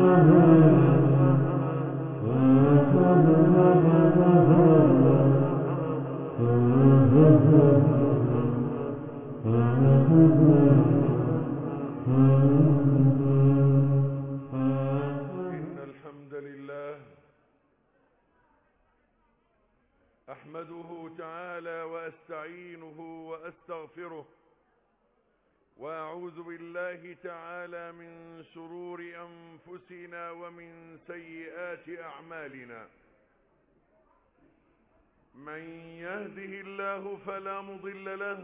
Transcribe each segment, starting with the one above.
الحمد لله أحمده تعالى وأستعينه وأستغفره وأعوذ بالله تعالى من شرور أنفسنا ومن سيئات أعمالنا. من يهده الله فلا مضل له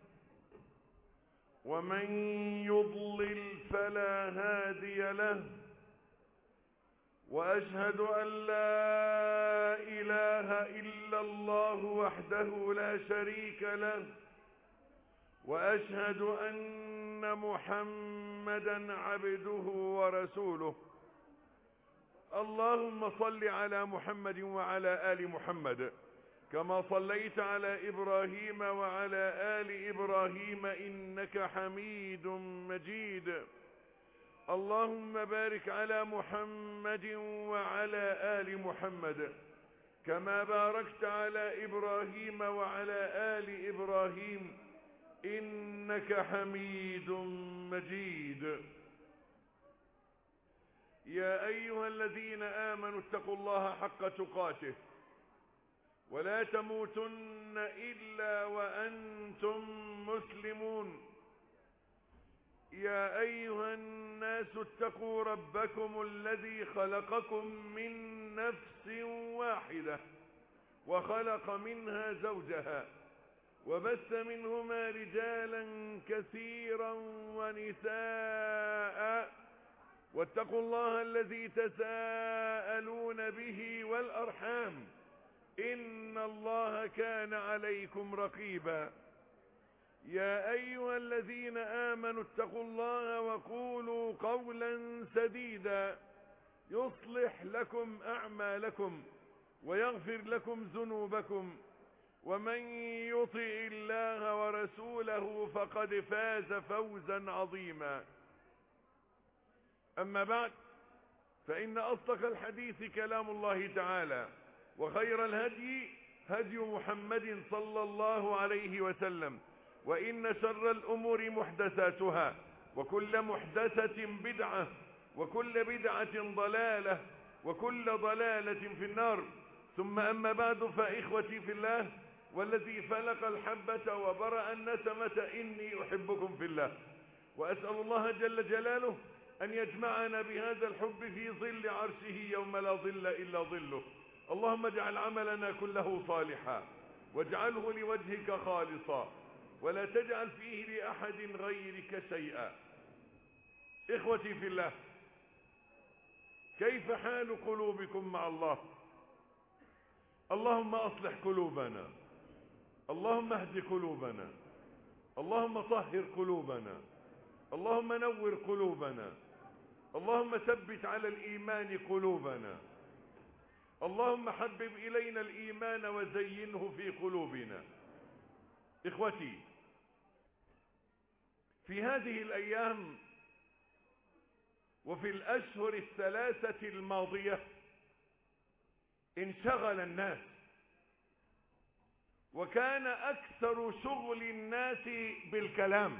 ومن يضلل فلا هادي له، وأشهد أن لا إله إلا الله وحده لا شريك له، وأشهد أن محمدا عبده ورسوله. اللهم صل على محمد وعلى آل محمد كما صليت على إبراهيم وعلى آل إبراهيم إنك حميد مجيد. اللهم بارك على محمد وعلى آل محمد كما باركت على إبراهيم وعلى آل إبراهيم إنك حميد مجيد. يا أيها الذين آمنوا اتقوا الله حق تقاته ولا تموتن إلا وأنتم مسلمون. يا أيها الناس اتقوا ربكم الذي خلقكم من نفس واحدة وخلق منها زوجها وبث منهما رجالا كثيرا ونساء، واتقوا الله الذي تساءلون به والأرحام إن الله كان عليكم رقيبا. يا أيها الذين آمنوا اتقوا الله وقولوا قولا سديدا يصلح لكم أعمالكم ويغفر لكم ذنوبكم، ومن يطع الله ورسوله فقد فاز فوزا عظيما. أما بعد، فإن أصدق الحديث كلام الله تعالى، وخير الهدي هدي محمد صلى الله عليه وسلم، وإن شر الأمور محدثاتها، وكل محدثة بدعة، وكل بدعة ضلالة، وكل ضلالة في النار. ثم أما بعد، فإخوتي في الله والذي فلق الحبة وبرأ النسمة إني أحبكم في الله، وأسأل الله جل جلاله أن يجمعنا بهذا الحب في ظل عرشه يوم لا ظل إلا ظله. اللهم اجعل عملنا كله صالحا واجعله لوجهك خالصا ولا تجعل فيه لأحد غيرك شيئا. إخوتي في الله، كيف حال قلوبكم مع الله؟ اللهم أصلح قلوبنا، اللهم اهد قلوبنا، اللهم طهر قلوبنا، اللهم نور قلوبنا، اللهم ثبت على الإيمان قلوبنا، اللهم حبب إلينا الإيمان وزينه في قلوبنا. إخوتي، في هذه الأيام وفي الأشهر الثلاثة الماضية انشغل الناس، وكان أكثر شغل الناس بالكلام،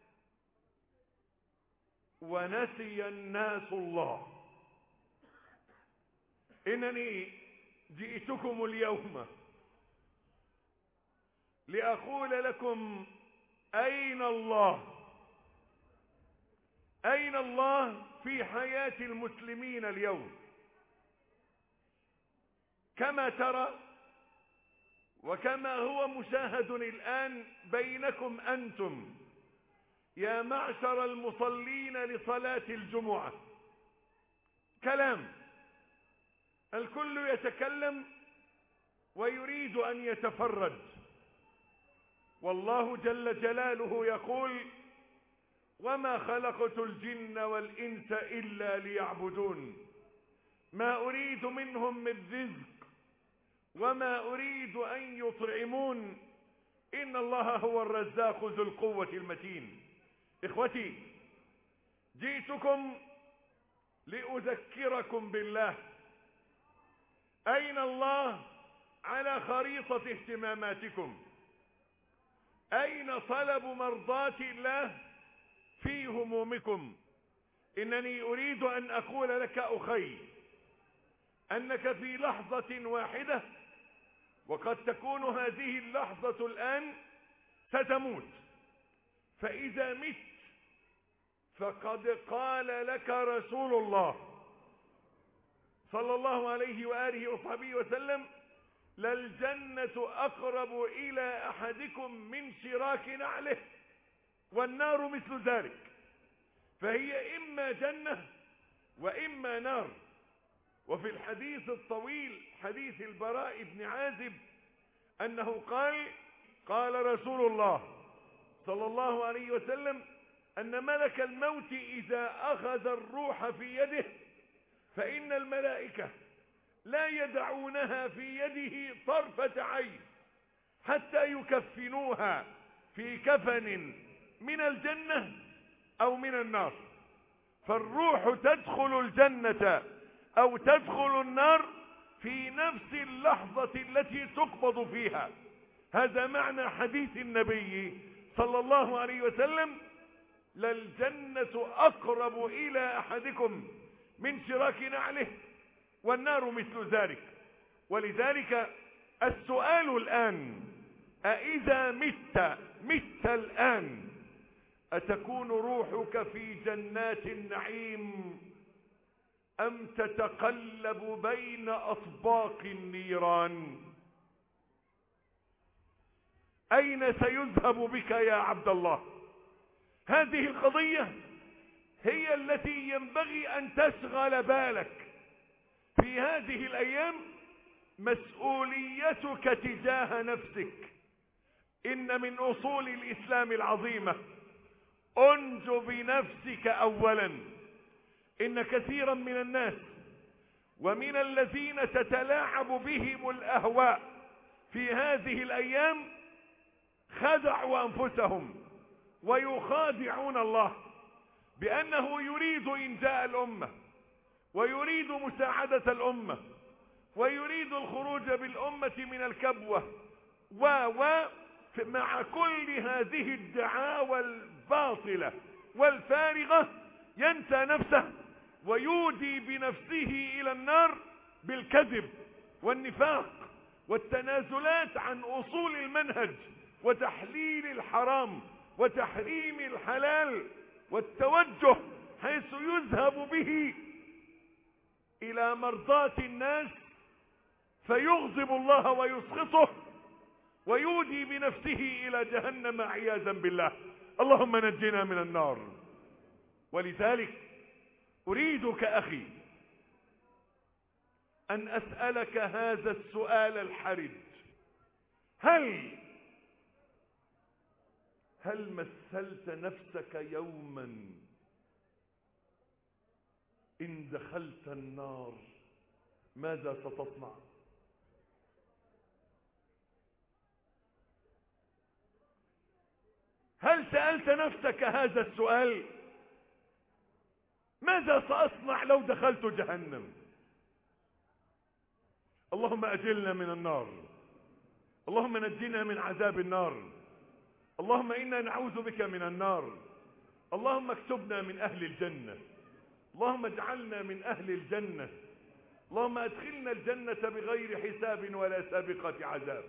ونسي الناس الله. إنني جئتكم اليوم لأقول لكم: أين الله؟ أين الله في حياة المسلمين اليوم؟ كما ترى وكما هو مشاهد الآن بينكم أنتم يا معشر المصلين لصلاة الجمعة، كلام، الكل يتكلم ويريد أن يتفرج، والله جل جلاله يقول: وما خلقت الجن والإنس إلا ليعبدون ما أريد منهم من رزق وما أريد أن يطعمون إن الله هو الرزاق ذو القوة المتين. إخوتي، جئتكم لأذكركم بالله. أين الله على خريطة اهتماماتكم؟ أين طلب مرضاة الله في همومكم؟ إنني أريد أن أقول لك أخي أنك في لحظة واحدة، وقد تكون هذه اللحظة الآن، ستموت. فإذا مت فقد قال لك رسول الله صلى الله عليه وآله وصحبه وسلم: للجنة أقرب إلى أحدكم من شراك نعله والنار مثل ذلك. فهي إما جنة وإما نار. وفي الحديث الطويل حديث البراء بن عازب أنه قال رسول الله صلى الله عليه وسلم أن ملك الموت إذا أخذ الروح في يده فإن الملائكة لا يدعونها في يده طرفة عين حتى يكفنوها في كفن من الجنة أو من النار. فالروح تدخل الجنة أو تدخل النار في نفس اللحظة التي تقبض فيها. هذا معنى حديث النبي صلى الله عليه وسلم: للجنة أقرب إلى أحدكم من شراك نعله والنار مثل ذلك. ولذلك السؤال الآن: أإذا مت الآن أتكون روحك في جنات النعيم أم تتقلب بين أطباق النيران؟ أين سيذهب بك يا عبد الله؟ هذه القضية هي التي ينبغي أن تشغل بالك في هذه الأيام. مسؤوليتك تجاه نفسك. إن من أصول الإسلام العظيمة: أنج بنفسك أولا. إن كثيرا من الناس ومن الذين تتلاعب بهم الأهواء في هذه الأيام خدعوا أنفسهم ويخادعون الله بأنه يريد إنجاء الأمة ويريد مساعدة الأمة ويريد الخروج بالأمة من الكبوة مع كل هذه الدعاوى الباطلة والفارغة ينسى نفسه ويودي بنفسه إلى النار بالكذب والنفاق والتنازلات عن أصول المنهج وتحليل الحرام وتحريم الحلال، والتوجه حيث يذهب به إلى مرضاة الناس فيغضب الله ويسخطه ويودي بنفسه إلى جهنم عياذا بالله. اللهم نجنا من النار. ولذلك أريدك أخي أن أسألك هذا السؤال الحرج: هل مثلت نفسك يوما إن دخلت النار ماذا ستصنع؟ هل سألت نفسك هذا السؤال؟ ماذا سأصنع لو دخلت جهنم؟ اللهم أجلنا من النار. اللهم نجنا من عذاب النار. اللهم إنا نعوذ بك من النار. اللهم اكتبنا من أهل الجنة. اللهم اجعلنا من أهل الجنة. اللهم أدخلنا الجنة بغير حساب ولا سابقة عذاب.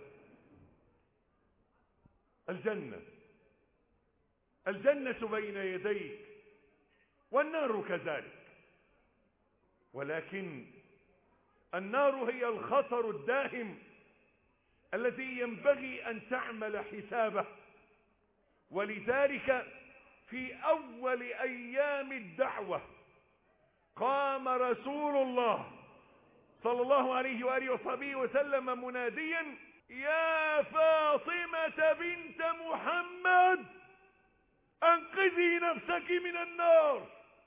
الجنة بين يديك والنار كذلك. ولكن النار هي الخطر الداهم الذي ينبغي أن تعمل حسابه. ولذلك في أول أيام الدعوة قام رسول الله صلى الله عليه وآله وصحبه وسلم مناديا: يا فاطمة بنت محمد أنقذي نفسك من النار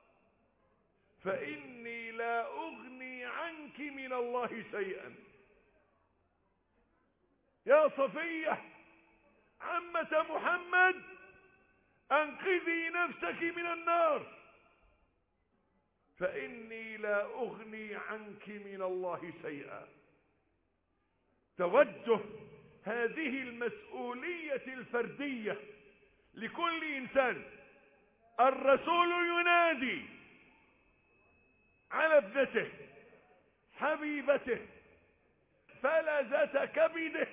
فإني لا أغني عنك من الله شيئا. يا صفية عمة محمد أنقذي نفسك من النار فإني لا أغني عنك من الله شيئا. توجه هذه المسؤولية الفردية لكل إنسان. الرسول ينادي على ابنته حبيبته فلذة كبده: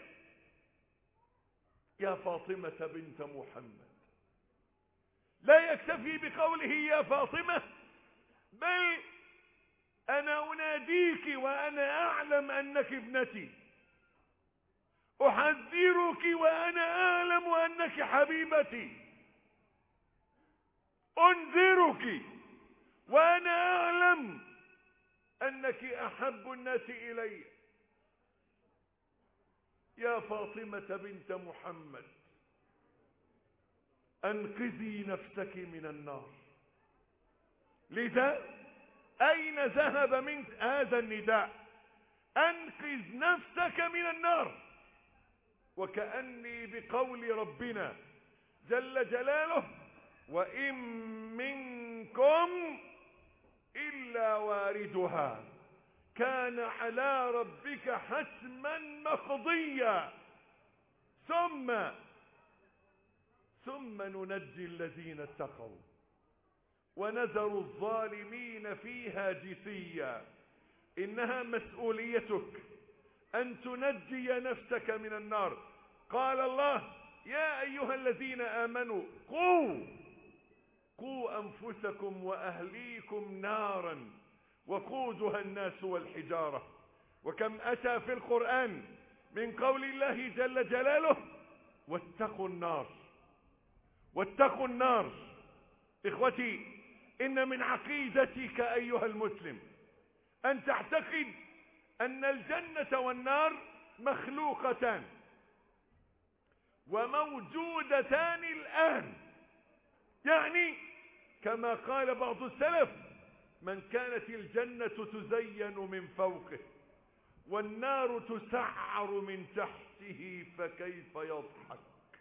يا فاطمة بنت محمد. لا يكتفي بقوله يا فاطمة، بل أنا أناديك وأنا أعلم أنك ابنتي، أحذرك وأنا أعلم أنك حبيبتي، أنذرك وأنا أعلم أنك أحب الناس إلي. يا فاطمة بنت محمد، أنقذي نفسك من النار. لذا أين ذهب منك هذا النداء؟ أنقذ نفسك من النار. وكأني بقول ربنا جل جلاله: وإن منكم إلا واردها كان على ربك حتما مقضيا ثم ننجي الذين اتقوا ونذر الظالمين فيها جثيا. إنها مسؤوليتك أن تنجي نفسك من النار. قال الله: يا أيها الذين آمنوا قوا أنفسكم وأهليكم نارا وقودها الناس والحجارة. وكم أتى في القرآن من قول الله جل جلاله: واتقوا النار. إخوتي، إن من عقيدتك أيها المسلم أن تعتقد أن الجنة والنار مخلوقتان وموجودتان الآن. يعني كما قال بعض السلف: من كانت الجنة تزين من فوقه والنار تسعر من تحته فكيف يضحك.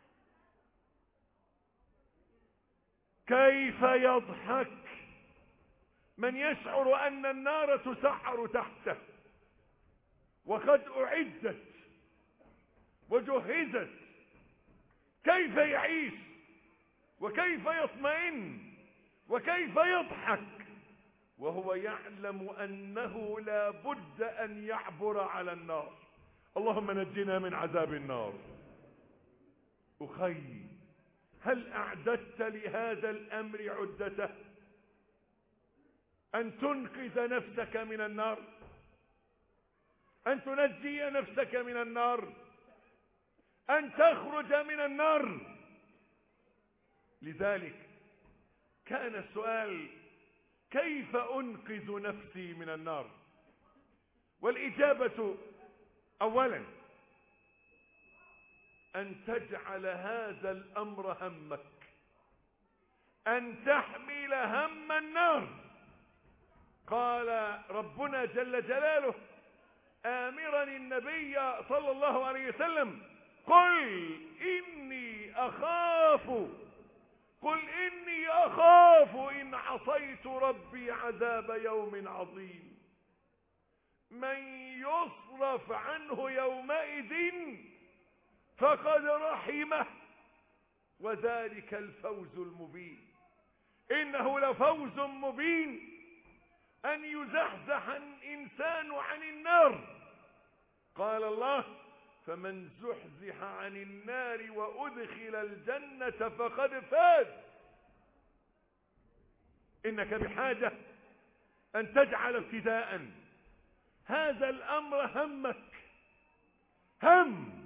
كيف يضحك من يشعر أن النار تسعر تحته وقد أعدت وجهزت؟ كيف يعيش وكيف يطمئن وكيف يضحك وهو يعلم أنه لا بد أن يعبر على النار؟ اللهم نجنا من عذاب النار. أخي، هل أعددت لهذا الأمر عدته؟ أن تنقذ نفسك من النار، أن تنجي نفسك من النار، أن تخرج من النار. لذلك كان السؤال: كيف أنقذ نفسي من النار؟ والإجابة أولا أن تجعل هذا الأمر همك، أن تحمل هم النار. قال ربنا جل جلاله آمرا النبي صلى الله عليه وسلم: قل إني أخاف إن عصيت ربي عذاب يوم عظيم. من يصرف عنه يومئذ فقد رحمه وذلك الفوز المبين. إنه لفوز مبين أن يزحزح الإنسان عن النار. قال الله: فمن زحزح عن النار وأدخل الجنة فقد فاز. إنك بحاجة أن تجعل ابتداء هذا الأمر همك، هم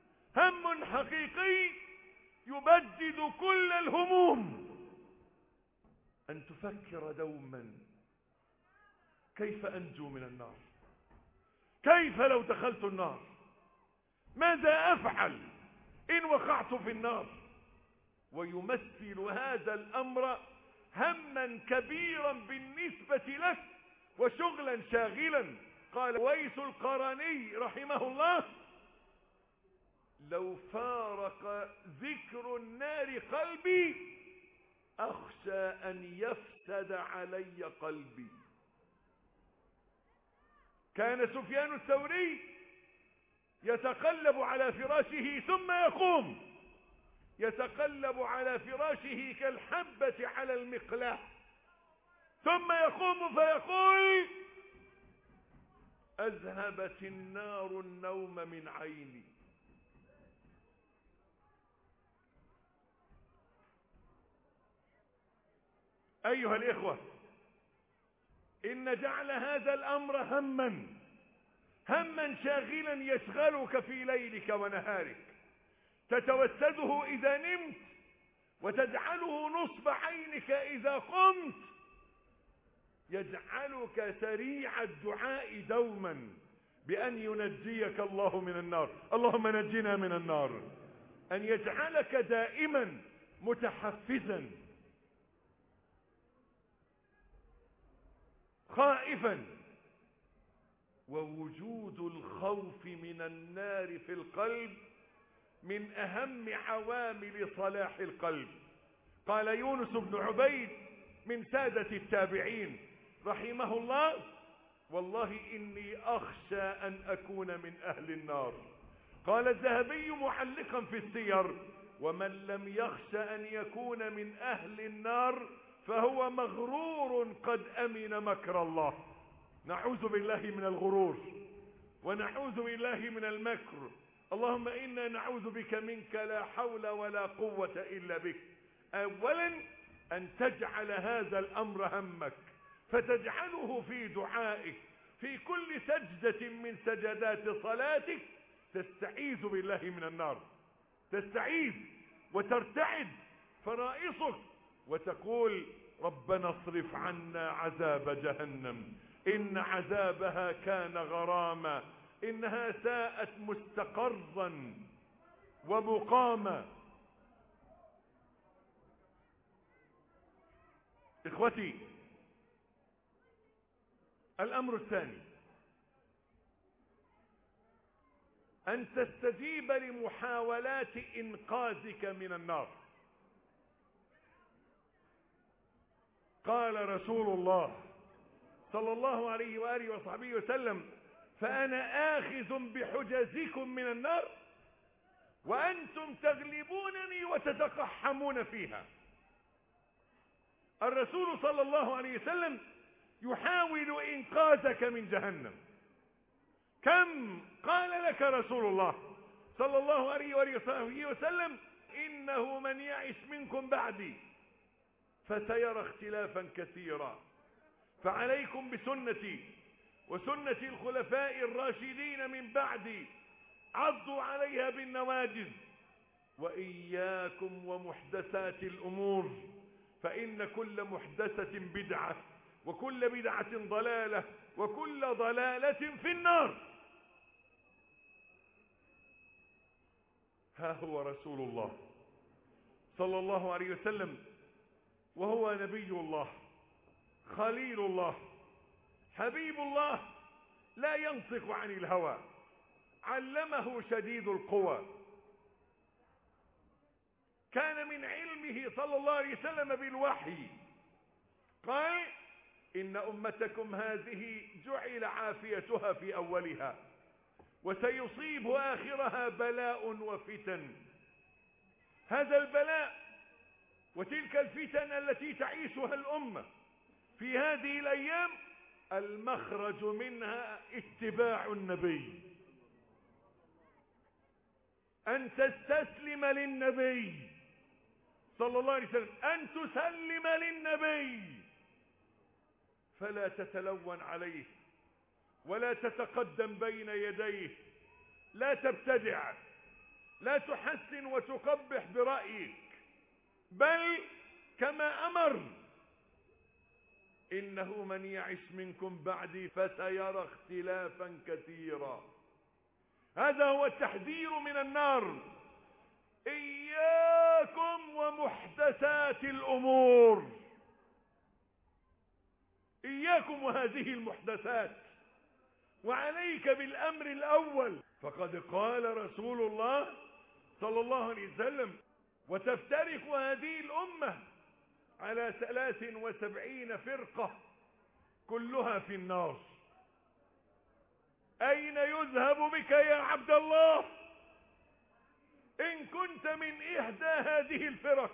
حقيقي يبدد كل الهموم. أن تفكر دوما: كيف أنجو من النار؟ كيف لو دخلت النار؟ ماذا أفعل إن وقعت في النار؟ ويمثل هذا الأمر هما كبيرا بالنسبة لك وشغلا شاغلا. قال ويس القرني رحمه الله: لو فارق ذكر النار قلبي أخشى أن يفسد علي قلبي. كان سفيان الثوري يتقلب على فراشه ثم يقوم، يتقلب على فراشه كالحبة على المقلاة، ثم يقوم فيقول: أذهبت النار النوم من عيني. أيها الإخوة، إن جعل هذا الأمر هما شاغلا يشغلك في ليلك ونهارك، تتوسده إذا نمت وتجعله نصب عينك إذا قمت، يجعلك سريع الدعاء دوما بأن ينجيك الله من النار. اللهم نجنا من النار. أن يجعلك دائما متحفزا خائفا. ووجود الخوف من النار في القلب من أهم عوامل صلاح القلب. قال يونس بن عبيد من سادة التابعين رحمه الله: والله إني أخشى أن أكون من أهل النار. قال الذهبي معلقا في السير: ومن لم يخشى أن يكون من أهل النار فهو مغرور قد أمن مكر الله. نعوذ بالله من الغرور ونعوذ بالله من المكر. اللهم إنا نعوذ بك منك لا حول ولا قوة إلا بك. أولا أن تجعل هذا الأمر همك، فتجعله في دعائك في كل سجدة من سجدات صلاتك، تستعيذ بالله من النار، تستعيذ وترتعد فرائصك وتقول: ربنا اصرف عنا عذاب جهنم إن عذابها كان غراما إنها ساءت مستقرا ومقاما. إخوتي، الأمر الثاني أن تستجيب لمحاولات إنقاذك من النار. قال رسول الله صلى الله عليه وآله وصحبه وسلم: فأنا آخذ بحجزكم من النار وأنتم تغلبونني وتتقحمون فيها. الرسول صلى الله عليه وسلم يحاول إنقاذك من جهنم. كم قال لك رسول الله صلى الله عليه وآله وسلم: إنه من يعش منكم بعدي فسيرى اختلافا كثيرا، فعليكم بسنتي وسنة الخلفاء الراشدين من بعدي، عضوا عليها بالنواجذ، وإياكم ومحدثات الأمور، فإن كل محدثة بدعة وكل بدعة ضلالة وكل ضلالة في النار. ها هو رسول الله صلى الله عليه وسلم وهو نبي الله خليل الله حبيب الله، لا ينطق عن الهوى، علمه شديد القوى. كان من علمه صلى الله عليه وسلم بالوحي قال: إن أمتكم هذه جعل عافيتها في أولها وسيصيب آخرها بلاء وفتن. هذا البلاء وتلك الفتن التي تعيشها الأمة في هذه الأيام المخرج منها اتباع النبي، أن تستسلم للنبي صلى الله عليه وسلم، أن تسلم للنبي، فلا تتلون عليه ولا تتقدم بين يديه، لا تبتدع، لا تحسن وتقبح برأيك، بل كما أمر: إنه من يعش منكم بعدي فسيرى اختلافا كثيرا. هذا هو التحذير من النار. إياكم ومحدثات الأمور، إياكم وهذه المحدثات، وعليك بالأمر الأول. فقد قال رسول الله صلى الله عليه وسلم: وتفترق هذه الأمة على 73 فرقة كلها في النار. أين يذهب بك يا عبد الله إن كنت من إحدى هذه الفرق؟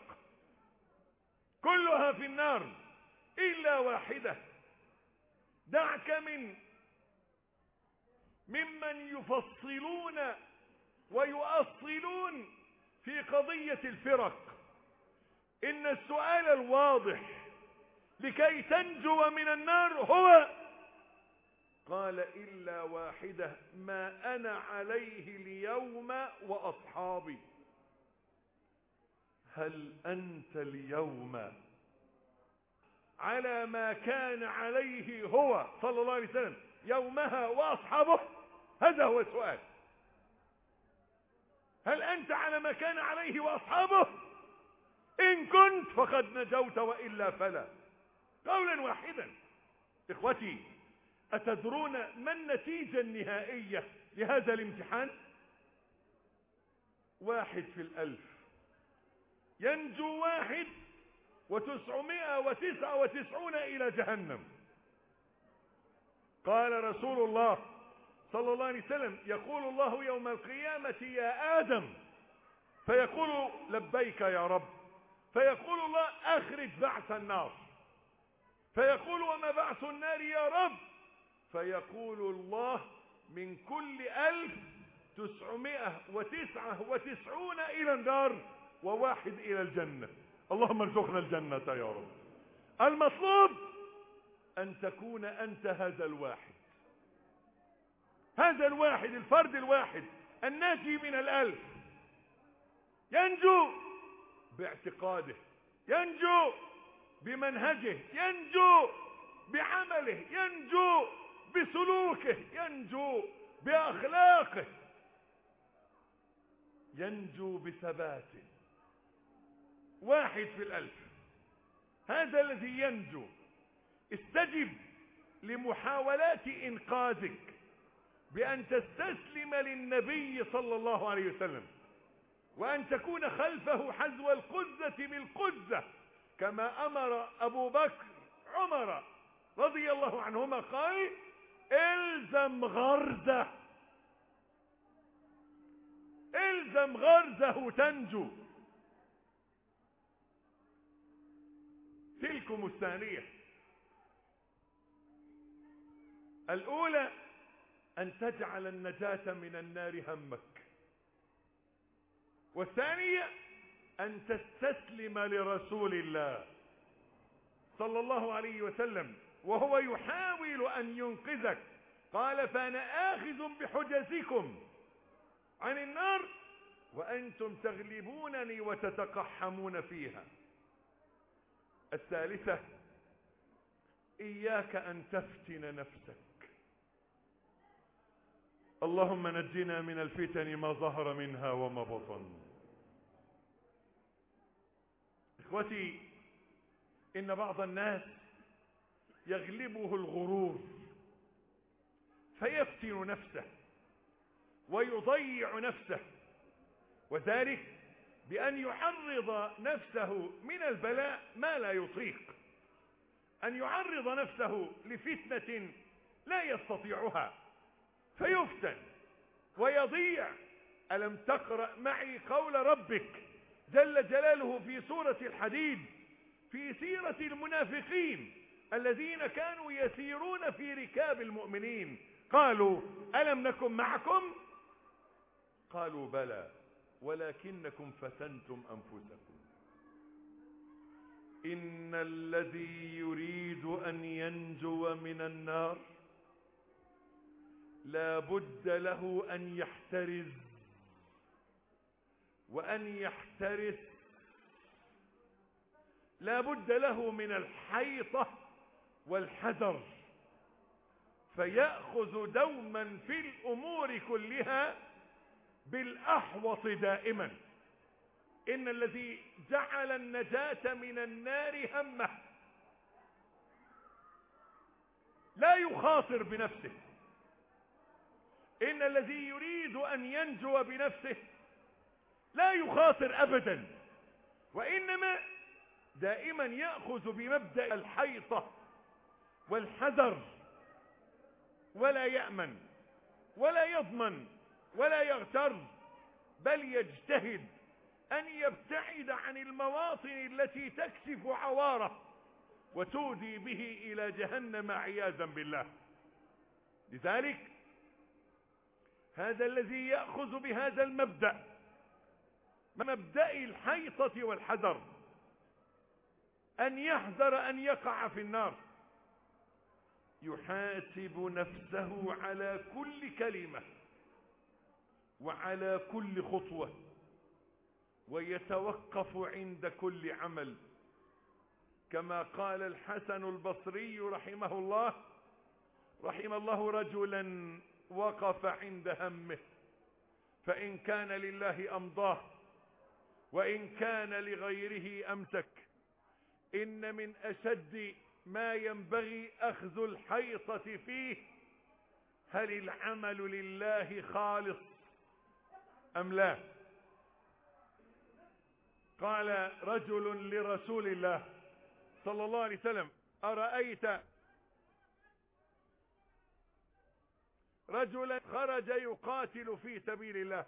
كلها في النار إلا واحدة. دعك ممن يفصلون ويؤصلون في قضية الفرق. إن السؤال الواضح لكي تنجو من النار هو قال إلا واحدة ما أنا عليه اليوم وأصحابي. هل أنت اليوم على ما كان عليه هو صلى الله عليه وسلم يومها وأصحابه؟ هذا هو السؤال. هل أنت على ما كان عليه وأصحابه؟ إن كنت فقد نجوت وإلا فلا. قولا واحدا. إخوتي، أتدرون ما النتيجة النهائية لهذا الامتحان؟ 1 في 1000. ينجو 1,999 إلى جهنم. قال رسول الله صلى الله عليه وسلم يقول الله يوم القيامة يا آدم، فيقول لبيك يا رب، فيقول الله أخرج بعث النار، فيقول وما بعث النار يا رب، فيقول الله من كل 1,999 إلى النار و1 إلى الجنة. اللهم ارزقنا الجنة يا رب. المطلوب أن تكون أنت هذا الواحد، هذا الواحد، الفرد الواحد الناجي من 1000. ينجو باعتقاده، ينجو بمنهجه، ينجو بعمله، ينجو بسلوكه، ينجو بأخلاقه، ينجو بثباته. 1 في 1000. هذا الذي ينجو. استجب لمحاولات إنقاذك بأن تستسلم للنبي صلى الله عليه وسلم، وأن تكون خلفه حذو القزة بالقزة، كما أمر أبو بكر عمر رضي الله عنهما، قال الزم غرزه، الزم غرزه تنجو. تلكم الثانية. الأولى أن تجعل النجاة من النار همك، والثانية أن تستسلم لرسول الله صلى الله عليه وسلم وهو يحاول أن ينقذك. قال فأنا آخذ بحجزكم عن النار وأنتم تغلبونني وتتقحمون فيها. الثالثة إياك أن تفتن نفسك. اللهم نجنا من الفتن ما ظهر منها وما بطن. إخوتي، إن بعض الناس يغلبه الغرور فيفتن نفسه ويضيع نفسه، وذلك بأن يعرض نفسه من البلاء ما لا يطيق، أن يعرض نفسه لفتنة لا يستطيعها فيفتن ويضيع. ألم تقرأ معي قول ربك جل جلاله في سورة الحديد في سيرة المنافقين الذين كانوا يسيرون في ركاب المؤمنين؟ قالوا ألم نكن معكم؟ قالوا بلى ولكنكم فتنتم أنفسكم. إن الذي يريد أن ينجو من النار لا بد له أن يحترز، وأن يحترس لا بد له من الحيطة والحذر، فيأخذ دوما في الأمور كلها بالأحوط دائما. إن الذي جعل النجاة من النار همه لا يخاطر بنفسه. إن الذي يريد أن ينجو بنفسه لا يخاطر أبدا، وإنما دائما يأخذ بمبدأ الحيطة والحذر ولا يأمن. ولا يضمن ولا يغتر، بل يجتهد أن يبتعد عن المواطن التي تكشف عواره وتودي به إلى جهنم عياذا بالله. لذلك هذا الذي يأخذ بهذا المبدأ، مبدأ الحيطة والحذر، أن يحذر أن يقع في النار، يحاسب نفسه على كل كلمة وعلى كل خطوة، ويتوقف عند كل عمل، كما قال الحسن البصري رحمه الله: رحم الله رجلا وقف عند همه، فإن كان لله أمضاه وإن كان لغيره أمسك. إن من أشد ما ينبغي أخذ الحيطة فيه هل العمل لله خالص أم لا. قال رجل لرسول الله صلى الله عليه وسلم: أرأيت رجلا خرج يقاتل في سبيل الله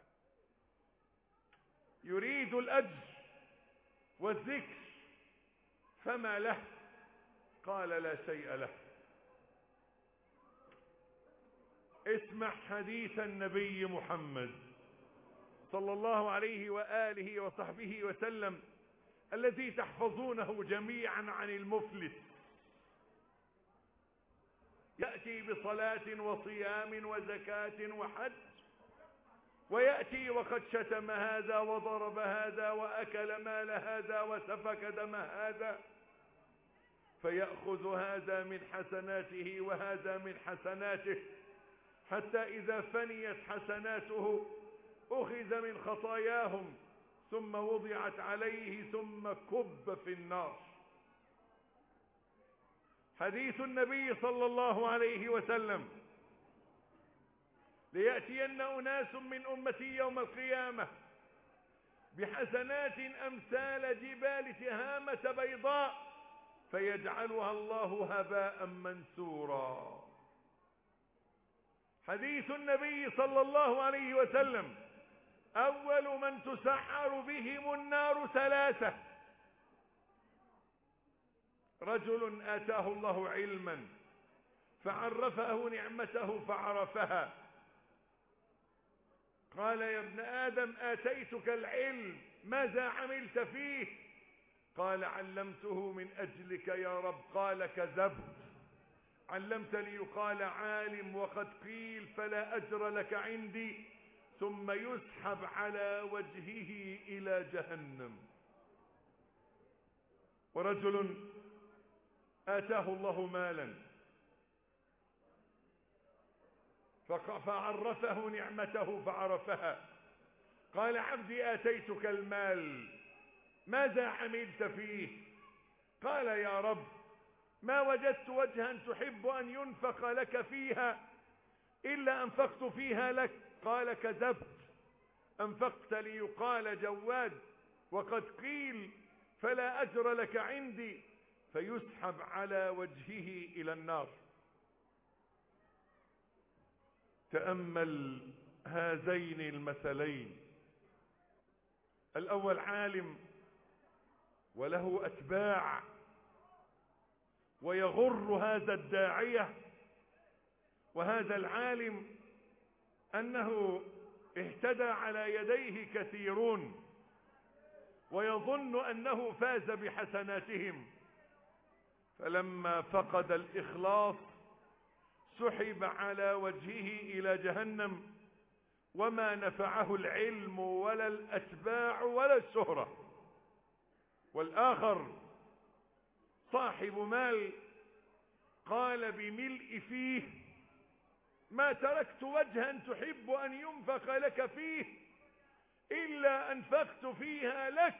يريد الأجر والذكر فما له؟ قال: لا شيء له. اسمع حديث النبي محمد صلى الله عليه وآله وصحبه وسلم الذي تحفظونه جميعا عن المفلس: يأتي بصلاة وصيام وزكاة وحج، ويأتي وقد شتم هذا وضرب هذا وأكل مال هذا وسفك دم هذا، فيأخذ هذا من حسناته وهذا من حسناته، حتى إذا فنيت حسناته أخذ من خطاياهم ثم وضعت عليه ثم كب في النار. حديث النبي صلى الله عليه وسلم: ليأتين أناس من أمتي يوم القيامة بحسنات أمثال جبال تهامة بيضاء فيجعلها الله هباء منثورا. حديث النبي صلى الله عليه وسلم: أول من تسعر بهم النار ثلاثة: رجل آتاه الله علما فعرفه نعمته فعرفها، قال: يا ابن آدم آتيتك العلم ماذا عملت فيه؟ قال: علمته من أجلك يا رب. قال: كذبت، علمت ليقال عالم وقد قيل فلا أجر لك عندي، ثم يسحب على وجهه إلى جهنم. ورجل آتاه الله مالا فعرفه نعمته فعرفها، قال: عبدي آتيتك المال ماذا عملت فيه؟ قال: يا رب ما وجدت وجها تحب أن ينفق لك فيها إلا أنفقت فيها لك. قال: كذبت، أنفقت ليقال جواد وقد قيل فلا أجر لك عندي، فيسحب على وجهه إلى النار. تأمل هذين المثلين: الأول عالم وله أتباع ويغر هذا الداعية وهذا العالم أنه اهتدى على يديه كثيرون ويظن أنه فاز بحسناتهم، فلما فقد الإخلاص سحب على وجهه إلى جهنم، وما نفعه العلم ولا الأتباع ولا الشهرة. والآخر صاحب مال قال بملء فيه: ما تركت وجها تحب أن ينفق لك فيه إلا أنفقت فيها لك،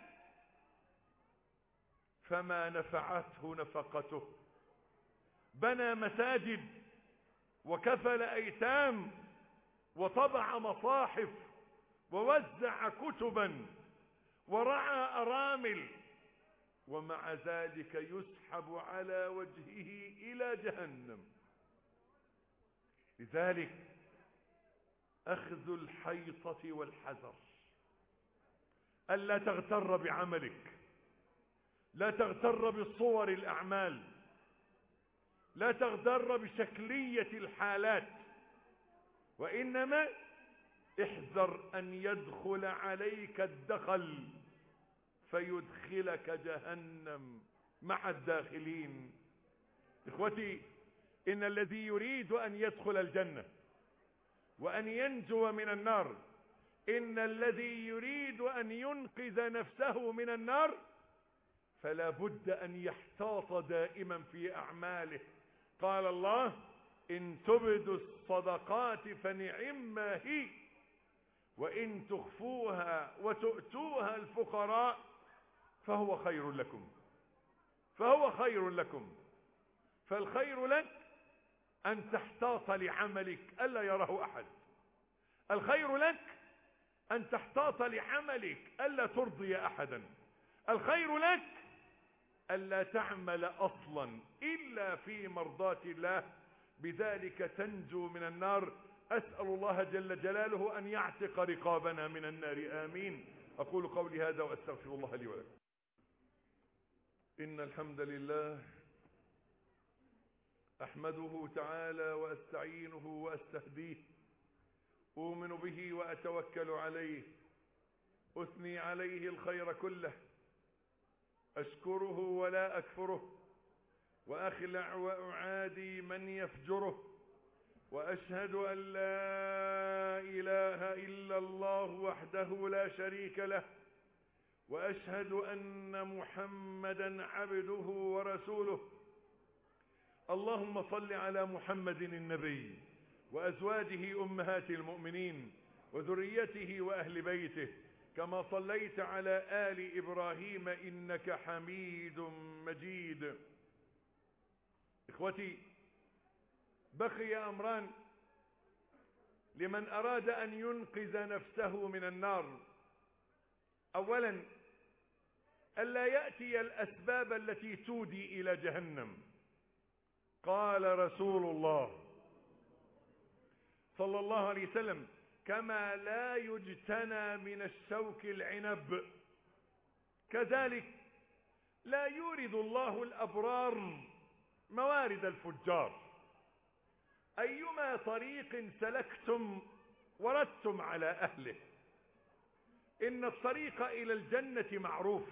فما نفعته نفقته. بنى مساجد وكفل أيتام وطبع مصاحف ووزع كتبا ورعى أرامل، ومع ذلك يسحب على وجهه إلى جهنم. لذلك أخذ الحيطة والحذر، ألا تغتر بعملك، لا تغتر بصور الأعمال، لا تغتر بشكلية الحالات، وإنما احذر أن يدخل عليك الدخل فيدخلك جهنم مع الداخلين. إخوتي، إن الذي يريد أن يدخل الجنة وأن ينجو من النار، إن الذي يريد أن ينقذ نفسه من النار فلا بد أن يحتاط دائما في أعماله. قال الله: إن تبدوا الصدقات فنعما هي، وإن تخفوها وتؤتوها الفقراء فهو خير لكم. فهو خير لكم. فالخير لك أن تحتاط لعملك ألا يراه أحد. الخير لك أن تحتاط لعملك ألا ترضي أحدا. الخير لك ألا تعمل أصلا إلا في مرضاة الله، بذلك تنجو من النار. أسأل الله جل جلاله أن يعتق رقابنا من النار، آمين. أقول قولي هذا وأستغفر الله لي ولكم. إن الحمد لله أحمده تعالى وأستعينه وأستهديه، أؤمن به وأتوكل عليه، أثني عليه الخير كله، أشكره ولا أكفره، وأخلع وأعادي من يفجره، وأشهد أن لا إله إلا الله وحده لا شريك له، وأشهد أن محمدا عبده ورسوله. اللهم صل على محمد النبي وأزواجه أمهات المؤمنين وذريته وأهل بيته، كما صليت على آل إبراهيم إنك حميد مجيد. إخوتي، بقي أمران لمن أراد أن ينقذ نفسه من النار. أولا، ألا يأتي الأسباب التي تودي إلى جهنم. قال رسول الله صلى الله عليه وسلم: كما لا يجتنى من الشوك العنب، كذلك لا يورد الله الأبرار موارد الفجار. أيما طريق سلكتم وردتم على أهله. إن الطريق إلى الجنة معروف،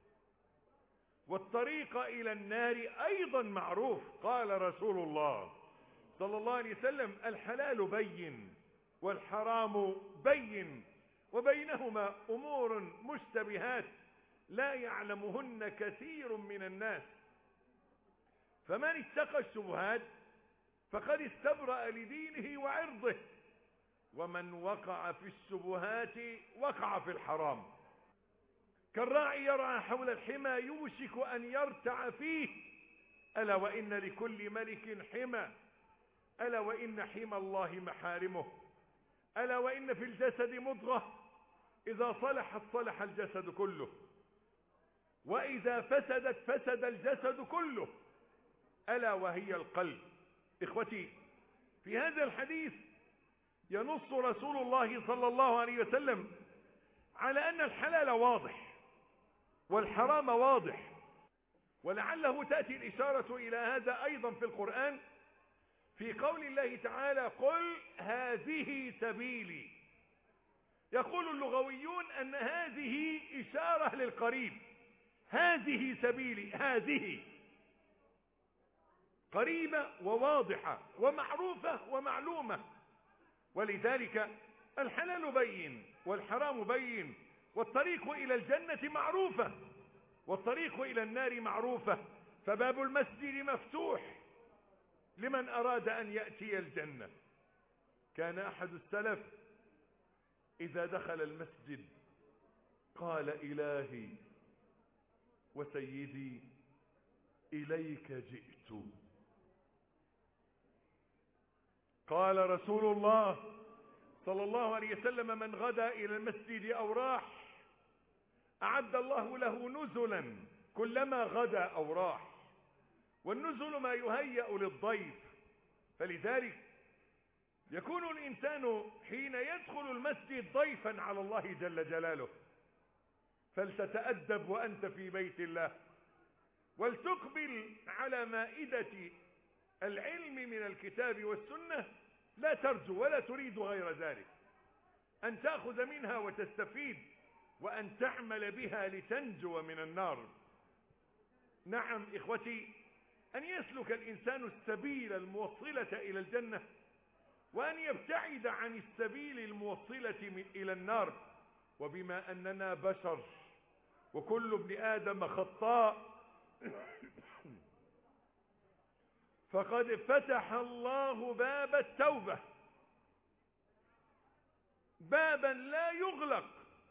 والطريق إلى النار أيضا معروف. قال رسول الله صلى الله عليه وسلم: الحلال بين والحرام بين، وبينهما أمور مشتبهات لا يعلمهن كثير من الناس، فمن اتقى الشبهات فقد استبرأ لدينه وعرضه، ومن وقع في الشبهات وقع في الحرام. كالراعي يرعى حول الحمى يوشك أن يرتع فيه، ألا وإن لكل ملك حمى، ألا وإن حمى الله محارمه، ألا وإن في الجسد مضغة إذا صلحت صلح الجسد كله، وإذا فسدت فسد الجسد كله، ألا وهي القلب. إخوتي، في هذا الحديث ينص رسول الله صلى الله عليه وسلم على أن الحلال واضح والحرام واضح، ولعله تأتي الإشارة إلى هذا أيضا في القرآن في قول الله تعالى: قل هذه سبيلي. يقول اللغويون أن هذه إشارة للقريب. هذه سبيلي، هذه قريبة وواضحة ومعروفة ومعلومة، ولذلك الحلال بين والحرام بين، والطريق إلى الجنة معروفة والطريق إلى النار معروفة، فباب المسجد مفتوح لمن أراد أن يأتي الجنة. كان أحد السلف إذا دخل المسجد قال: إلهي وسيدي إليك جئت. قال رسول الله صلى الله عليه وسلم: من غدا إلى المسجد أو راح أعد الله له نزلا كلما غدا أو راح، والنزل ما يهيأ للضيف. فلذلك يكون الإنسان حين يدخل المسجد ضيفا على الله جل جلاله، فلتتأدب وأنت في بيت الله، ولتقبل على مائدة العلم من الكتاب والسنة، لا ترجو ولا تريد غير ذلك، أن تأخذ منها وتستفيد، وأن تعمل بها لتنجو من النار. نعم إخوتي، أن يسلك الإنسان السبيل الموصلة إلى الجنة، وأن يبتعد عن السبيل الموصلة إلى النار. وبما أننا بشر وكل ابن آدم خطاء، فقد فتح الله باب التوبة، بابا لا يغلق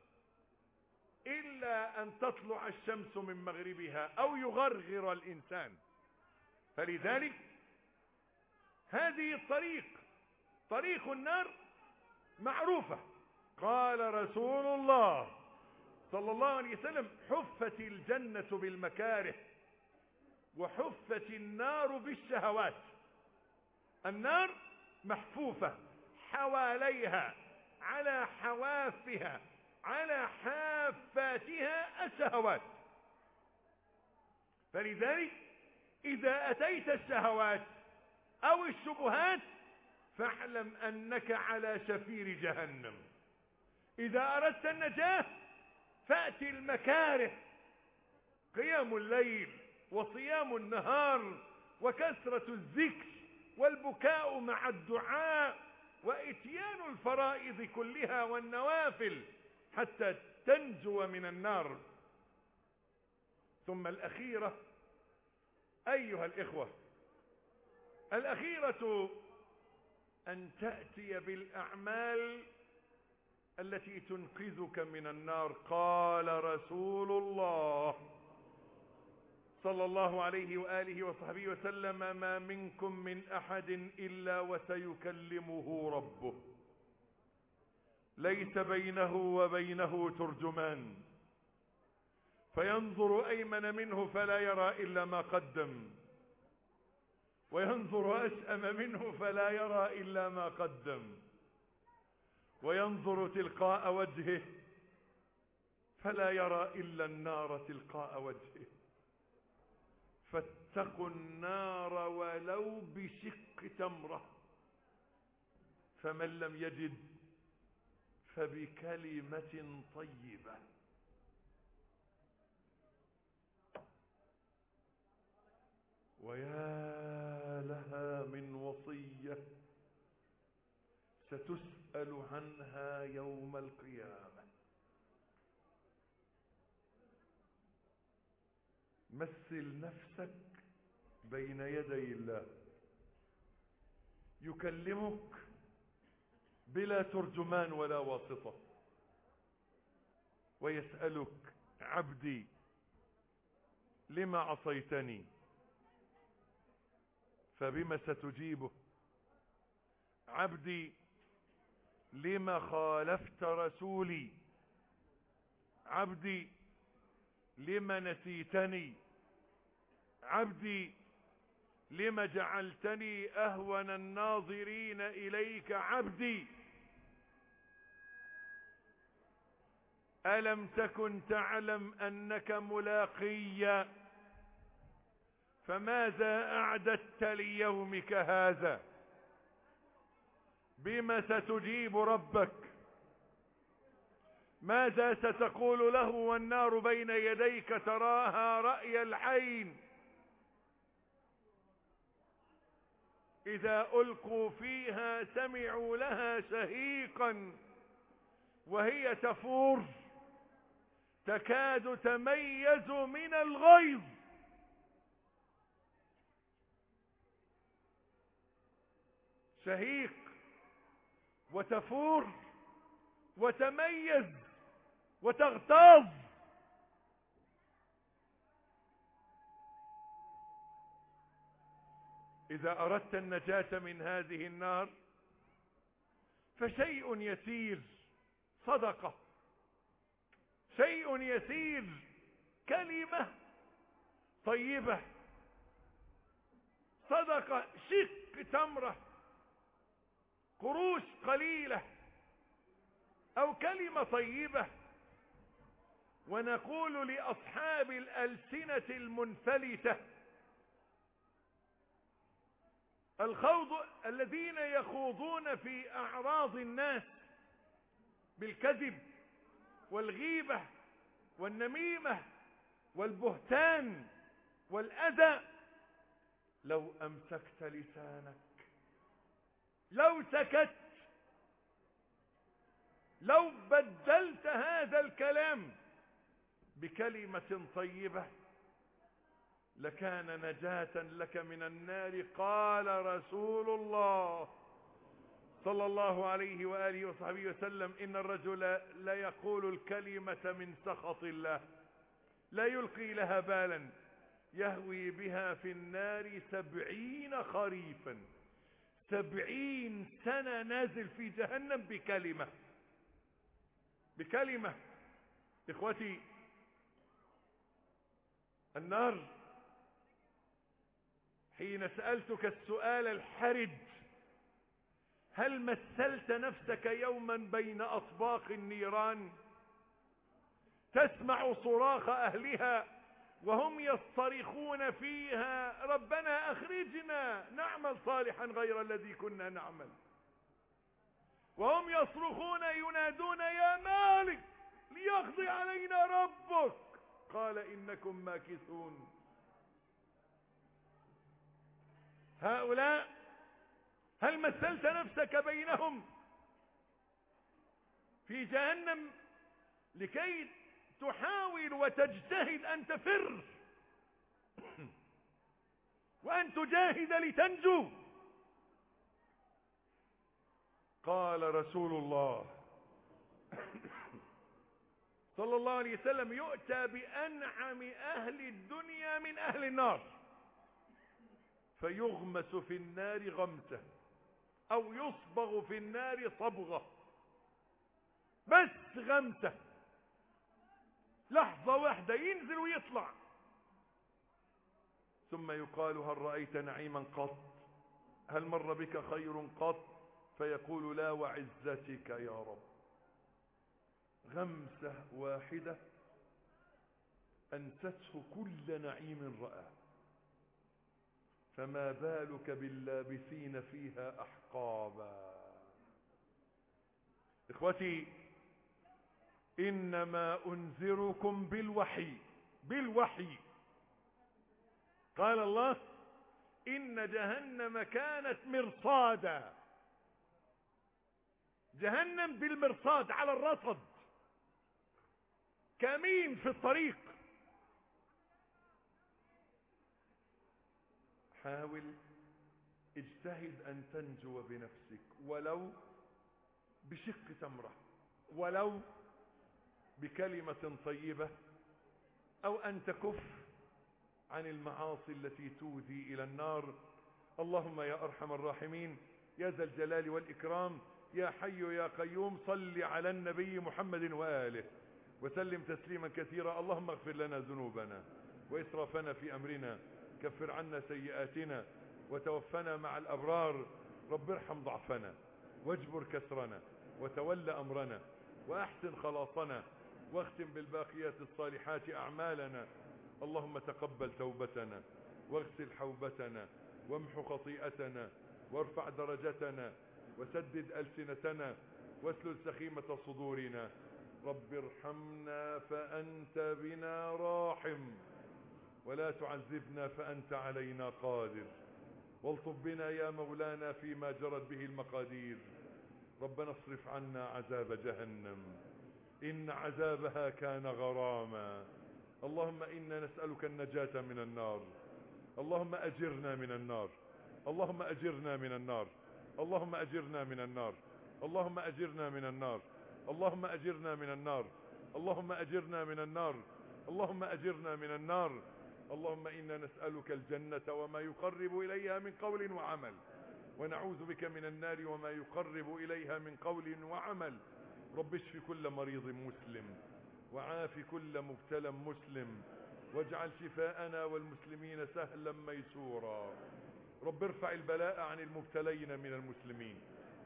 إلا أن تطلع الشمس من مغربها أو يغرغر الإنسان. فلذلك هذه الطريق، طريق النار، معروفة. قال رسول الله صلى الله عليه وسلم: حفت الجنة بالمكاره وحفت النار بالشهوات. النار محفوفة حواليها، على حوافها، على حافاتها الشهوات. فلذلك إذا أتيت الشهوات أو الشبهات فاعلم أنك على شفير جهنم. إذا أردت النجاة فأتي المكاره: قيام الليل وصيام النهار وكثرة الذكر والبكاء مع الدعاء وإتيان الفرائض كلها والنوافل حتى تنجو من النار. ثم الأخيرة أيها الإخوة، الأخيرة أن تأتي بالأعمال التي تنقذك من النار. قال رسول الله صلى الله عليه وآله وصحبه وسلم: ما منكم من أحد إلا وسيكلمه ربه، ليس بينه وبينه ترجمان، فينظر أيمن منه فلا يرى إلا ما قدم، وينظر أشأم منه فلا يرى إلا ما قدم، وينظر تلقاء وجهه فلا يرى إلا النار تلقاء وجهه. فاتقوا النار ولو بشق تمرة، فمن لم يجد فبكلمة طيبة. ويا لها من وصية ستسأل عنها يوم القيامة. مثل نفسك بين يدي الله يكلمك بلا ترجمان ولا واسطة، ويسألك: عبدي لما عصيتني؟ فبما ستجيبه؟ عبدي لما خالفت رسولي؟ عبدي لما نسيتني؟ عبدي لما جعلتني أهون الناظرين إليك؟ عبدي ألم تكن تعلم أنك ملاقي؟ فماذا أعددت ليومك هذا؟ بما ستجيب ربك؟ ماذا ستقول له والنار بين يديك تراها رأي العين؟ إذا ألقوا فيها سمعوا لها شهيقا وهي تفور تكاد تميز من الغيظ. شهيق وتفور وتميز وتغتاظ. إذا أردت النجاة من هذه النار فشيء يسير صدقة، شيء يسير كلمة طيبة، صدقة، شق تمرة، قروش قليلة أو كلمة طيبة، ونقول لأصحاب الألسنة المنفلتة الخوض الذين يخوضون في أعراض الناس بالكذب والغيبة والنميمة والبهتان والأذى: لو أمسكت لسانك، لو سكت، لو بدلت هذا الكلام بكلمة طيبة لكان نجاة لك من النار. قال رسول الله صلى الله عليه وآله وصحبه وسلم: إن الرجل لا يقول الكلمة من سخط الله لا يلقي لها بالا يهوي بها في النار 70 خريفا، 70 سنة نازل في جهنم بكلمة. بكلمة. إخوتي، النار حين سألتك السؤال الحرج: هل مثلت نفسك يوما بين أطباق النيران تسمع صراخ أهلها وهم يصطرخون فيها: ربنا أخرجنا نعمل صالحا غير الذي كنا نعمل، وهم يصرخون ينادون: يا مالك ليقضي علينا ربك، قال إنكم ماكثون. هؤلاء هل مثلت نفسك بينهم في جهنم لكي تحاول وتجتهد أن تفر وأن تجاهد لتنجو؟ قال رسول الله صلى الله عليه وسلم: يؤتى بأنعم أهل الدنيا من أهل النار فيغمس في النار غمسة أو يصبغ في النار صبغة، بس غمسة، لحظة واحدة ينزل ويطلع، ثم يقال: هل رأيت نعيما قط؟ هل مر بك خير قط؟ فيقول: لا وعزتك يا رب. غمسة واحدة أنسته كل نعيم رآه، فما بالك باللابثين فيها أحقابا. إخوتي، إنما أنذركم بالوحي. بالوحي. قال الله: إن جهنم كانت مرصادا. جهنم بالمرصاد، على الرصد، كمين في الطريق. حاول، اجتهد أن تنجو بنفسك ولو بشق تمرة، ولو بكلمة طيبة، أو أن تكف عن المعاصي التي تودي إلى النار. اللهم يا أرحم الراحمين، يا ذا الجلال والإكرام، يا حي يا قيوم، صل على النبي محمد وآله وسلم تسليما كثيرا. اللهم اغفر لنا ذنوبنا وإسرافنا في أمرنا، كفر عنا سيئاتنا وتوفنا مع الأبرار. رب ارحم ضعفنا واجبر كسرنا وتول أمرنا وأحسن خلاصنا، واختم بالباقيات الصالحات أعمالنا. اللهم تقبل توبتنا واغسل حوبتنا وامح خطيئتنا وارفع درجتنا وسدد ألسنتنا واسلل سخيمة صدورنا. رب ارحمنا فأنت بنا راحم، ولا تعذبنا فأنت علينا قادر، والطف بنا يا مولانا فيما جرت به المقادير. ربنا اصرف عنا عذاب جهنم، إن عذابها كان غراما. اللهم إنا نسألك النجاة من النار. اللهم أجرنا من النار. اللهم أجرنا من النار. اللهم أجرنا من النار. اللهم أجرنا من النار. اللهم أجرنا من النار. اللهم أجرنا من النار. اللهم أجرنا من النار. اللهم إنا نسألك الجنة وما يقرب إليها من قول وعمل، ونعوذ بك من النار وما يقرب إليها من قول وعمل. رب اشف كل مريض مسلم، وعاف كل مبتلى مسلم، واجعل شفاءنا والمسلمين سهلا ميسورا. رب ارفع البلاء عن المبتلين من المسلمين،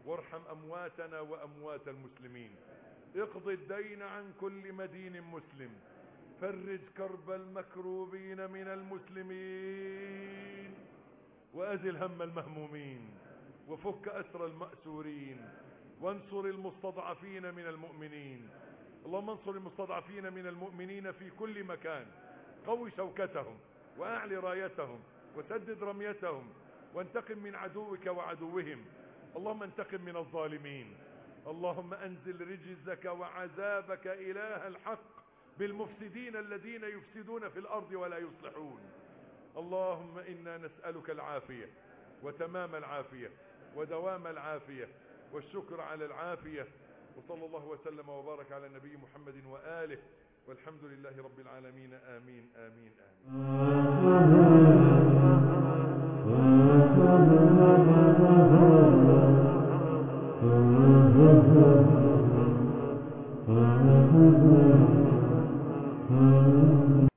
وارحم أمواتنا وأموات المسلمين. اقض الدين عن كل مدين مسلم. فرج كرب المكروبين من المسلمين، وأزل هم المهمومين، وفك أسر المأسورين، وانصر المستضعفين من المؤمنين. اللهم انصر المستضعفين من المؤمنين في كل مكان. قوي شوكتهم وأعلي رايتهم وسدد رميتهم، وانتقم من عدوك وعدوهم. اللهم انتقم من الظالمين. اللهم أنزل رجزك وعذابك إله الحق بالمفسدين الذين يفسدون في الأرض ولا يصلحون. اللهم إنا نسألك العافية وتمام العافية ودوام العافية والشكر على العافية. وصلى الله وسلم وبارك على النبي محمد وآله، والحمد لله رب العالمين. آمين آمين آمين.